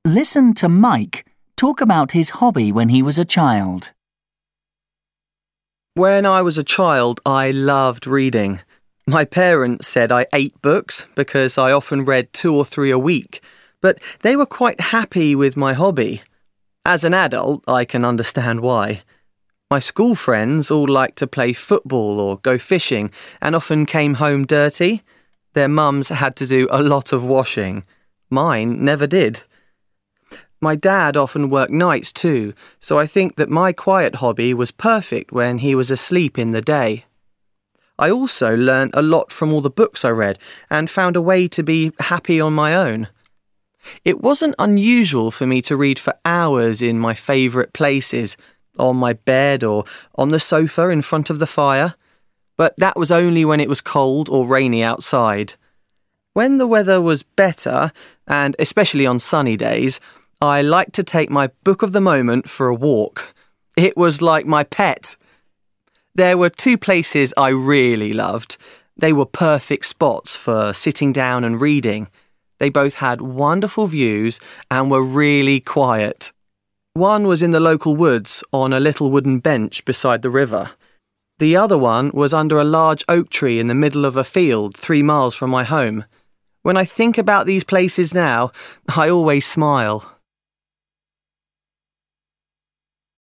Listen to Mike talk about his hobby when he was a child. When I was a child, I loved reading. My parents said I ate books because I often read 2 or 3 a week, but they were quite happy with my hobby. As an adult, I can understand why. My school friends all liked to play football or go fishing and often came home dirty. Their mums had to do a lot of washing. Mine never did. My dad often worked nights too, so I think that my quiet hobby was perfect when he was asleep in the day. I also learned a lot from all the books I read and found a way to be happy on my own. It wasn't unusual for me to read for hours in my favourite places, on my bed or on the sofa in front of the fire, but that was only when it was cold or rainy outside. When the weather was better, and especially on sunny days, I liked to take my book of the moment for a walk. It was like my pet. There were 2 places I really loved. They were perfect spots for sitting down and reading. They both had wonderful views and were really quiet. One was in the local woods on a little wooden bench beside the river. The other one was under a large oak tree in the middle of a field 3 miles from my home. When I think about these places now, I always smile.